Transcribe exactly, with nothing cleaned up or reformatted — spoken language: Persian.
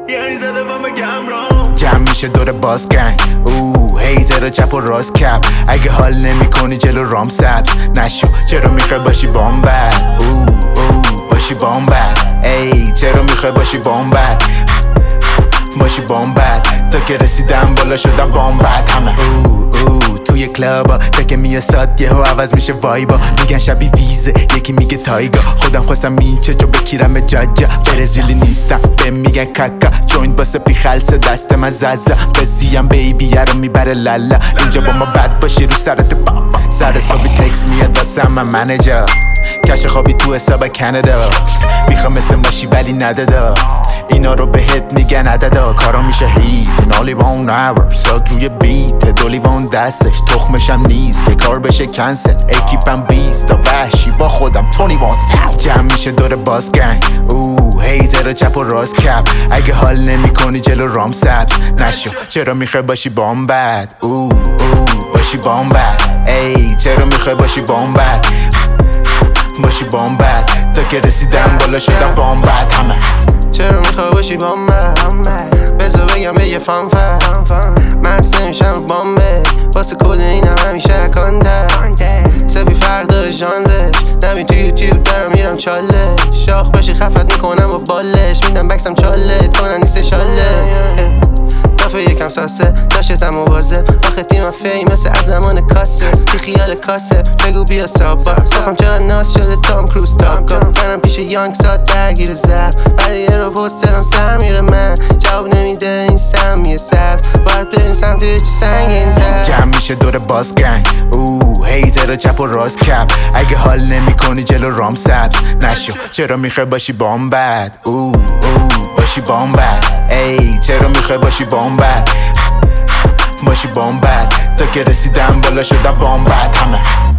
یعنی زده با مگم رام جمع میشه دور باز گنگ اوه هیتر چپ و راست کپ اگه حال نمی کنی جلو رام سبز نشو چرا میخوای باشی بامبر اوه اوه باشی بامبر ای چرا میخوای باشی بامبر باشی بامبر تا که رسیدم بالا شدم بامبر همه اوه اوه توی کلابا تا که میاساد یه ها عوض میشه وایبا میگن شبی ویزه یکی میگه تایگا خودم خواستم میچه جو بکیرم جاجا برزیلی نیستم به میگن ککا جوینت باسه پی خلصه دست من ززا بزیم بیبیه رو میبره لالا اینجا با ما بد باشی رو سرت بابا سر صبحی تکس میاد واسه من منجر کش خوابی تو حساب کانادا میخوام مثل ماشی ولی ندادا اینا رو بهت میگن عددا کارا میشه هیت نالی وان نور ساگ روی بیت دولی وان دستش تخمشم نیست که کار بشه کنسل اکیپم بیست تا وحشی با خودم تونی وان سف جمع میشه دور باز گنگ اوه هیتر چپ و راست کپ اگه حال نمی کنی جلو رام سبز نشو چرا میخوای باشی بامبد اوه اوه باشی بامبد ای چرا میخوای باشی بامبد باشی بامبد تا که رسیدم بالا شدم بامبد همه چرا میخوای باشی بامبد بذار بگم به یه فانفر من نمیشم بامبه واسه کد اینم همیشه اکانده سفی فرق داره ژانرش نبین تو یوتیوب دارم میرم چاله شاخ باشی خفت میکنم با بالش میدم بکسم چاله کنن نیست شاله دافه یکم ساسه داشتم موازه آخه تیمم فیمسه از زمان کاسه بی خیال کاسه بگو بیا سابار صافم چقدر ناز شده تام کروز تاکا منم پیش یانگ ساد درگیر زب بعد یه رو پسترم سر میره من جواب نمیده این سمیه سبت باید بریم سمت یه چی سنگین تر جمع میشه دور باز گنگ اوه هیتر چپ و راست کپ اگه حال نمی کنی جلو رام سبز نشو چرا میخوای باشی بامبد اوه اوه باشی بامبد ای چرا میخوای باشی بامبد باشی بامبد تا که رسیدم بالا شدم بامبد همه